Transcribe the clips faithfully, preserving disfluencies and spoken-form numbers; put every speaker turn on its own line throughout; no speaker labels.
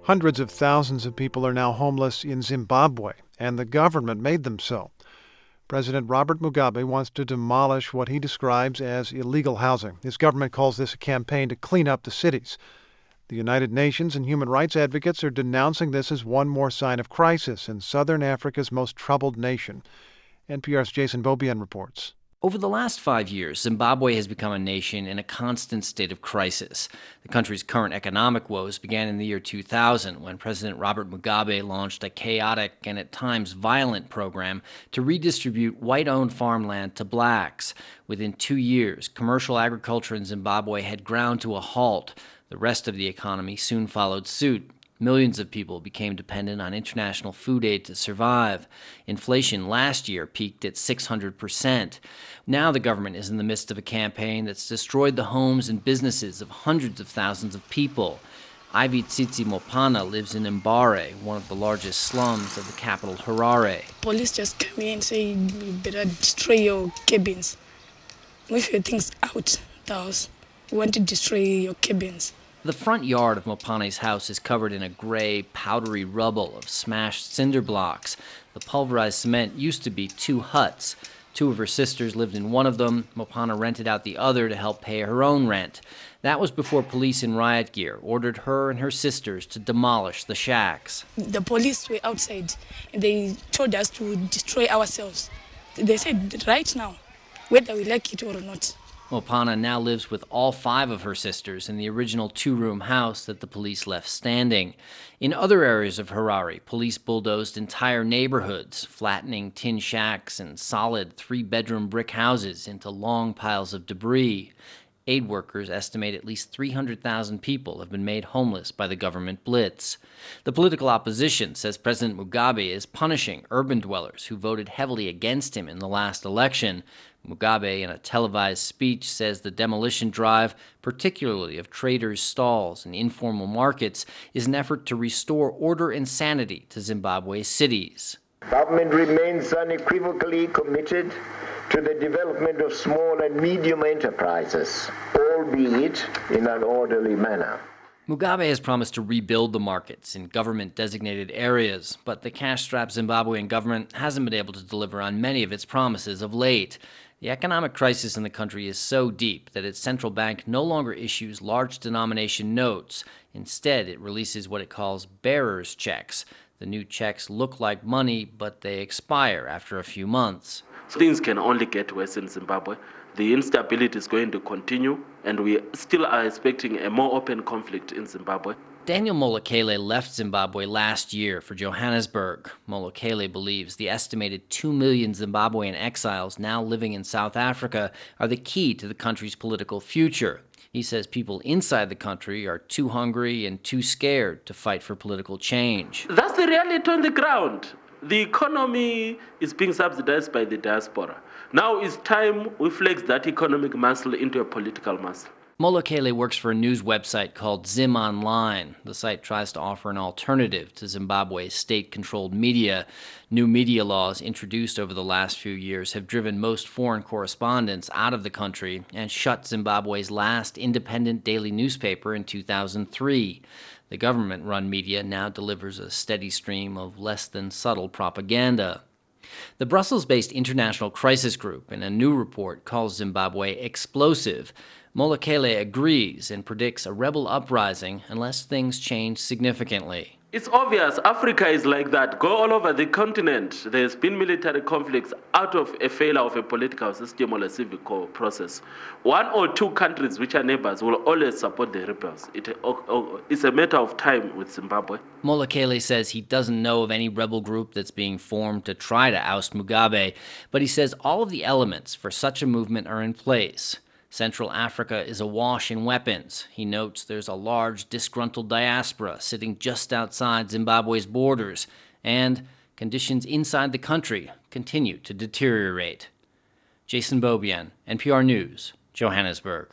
Hundreds of thousands of people are now homeless in Zimbabwe, and the government made them so. President Robert Mugabe wants to demolish what he describes as illegal housing. His government calls this a campaign to clean up the cities. The United Nations and human rights advocates are denouncing this as one more sign of crisis in southern Africa's most troubled nation. N P R's Jason Beaubien reports.
Over the last five years, Zimbabwe has become a nation in a constant state of crisis. The country's current economic woes began in the year two thousand, when President Robert Mugabe launched a chaotic and at times violent program to redistribute white-owned farmland to blacks. Within two years, commercial agriculture in Zimbabwe had ground to a halt. The rest of the economy soon followed suit. Millions of people became dependent on international food aid to survive. Inflation last year peaked at six hundred percent. Now the government is in the midst of a campaign that's destroyed the homes and businesses of hundreds of thousands of people. Ivy Tsitsi Mopana lives in Mbare, one of the largest slums of the capital, Harare.
Police just come in and say, you better destroy your cabins. Move your things out the house. We want to destroy your cabins.
The front yard of Mopane's house is covered in a gray, powdery rubble of smashed cinder blocks. The pulverized cement used to be two huts. Two of her sisters lived in one of them. Mopana rented out the other to help pay her own rent. That was before police in riot gear ordered her and her sisters to demolish the shacks.
The police were outside, and they told us to destroy ourselves. They said, right now, whether we like it or not.
Mopana now lives with all five of her sisters in the original two-room house that the police left standing. In other areas of Harare, police bulldozed entire neighborhoods, flattening tin shacks and solid three-bedroom brick houses into long piles of debris. Aid workers estimate at least three hundred thousand people have been made homeless by the government blitz. The political opposition says President Mugabe is punishing urban dwellers who voted heavily against him in the last election. Mugabe, in a televised speech, says the demolition drive, particularly of traders' stalls and informal markets, is an effort to restore order and sanity to Zimbabwe's cities.
Government remains unequivocally committed to the development of small and medium enterprises, albeit in an orderly manner.
Mugabe has promised to rebuild the markets in government-designated areas, but the cash-strapped Zimbabwean government hasn't been able to deliver on many of its promises of late. The economic crisis in the country is so deep that its central bank no longer issues large denomination notes. Instead, it releases what it calls bearer's checks. The new checks look like money, but they expire after a few months.
Things can only get worse in Zimbabwe. The instability is going to continue, and we still are expecting a more open conflict in Zimbabwe.
Daniel Molokele left Zimbabwe last year for Johannesburg. Molokele believes the estimated two million Zimbabwean exiles now living in South Africa are the key to the country's political future. He says people inside the country are too hungry and too scared to fight for political change.
That's the reality on the ground. The economy is being subsidized by the diaspora. Now it's time we flex that economic muscle into a political muscle.
Molokele works for a news website called Zim Online. The site tries to offer an alternative to Zimbabwe's state-controlled media. New media laws introduced over the last few years have driven most foreign correspondents out of the country and shut Zimbabwe's last independent daily newspaper in two thousand three. The government-run media now delivers a steady stream of less than subtle propaganda. The Brussels-based International Crisis Group, in a new report, calls Zimbabwe explosive. Molokele agrees and predicts a rebel uprising unless things change significantly.
It's obvious Africa is like that. Go all over the continent. There's been military conflicts out of a failure of a political system or a civic process. One or two countries which are neighbors will always support the rebels. It, it's a matter of time with Zimbabwe.
Molokele says he doesn't know of any rebel group that's being formed to try to oust Mugabe, but he says all of the elements for such a movement are in place. Central Africa is awash in weapons. He notes there's a large disgruntled diaspora sitting just outside Zimbabwe's borders, and conditions inside the country continue to deteriorate. Jason Beaubien, N P R News, Johannesburg.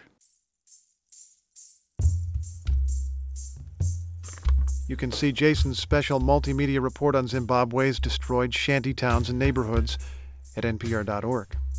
You can see Jason's special multimedia report on Zimbabwe's destroyed shanty towns and neighborhoods at N P R dot org.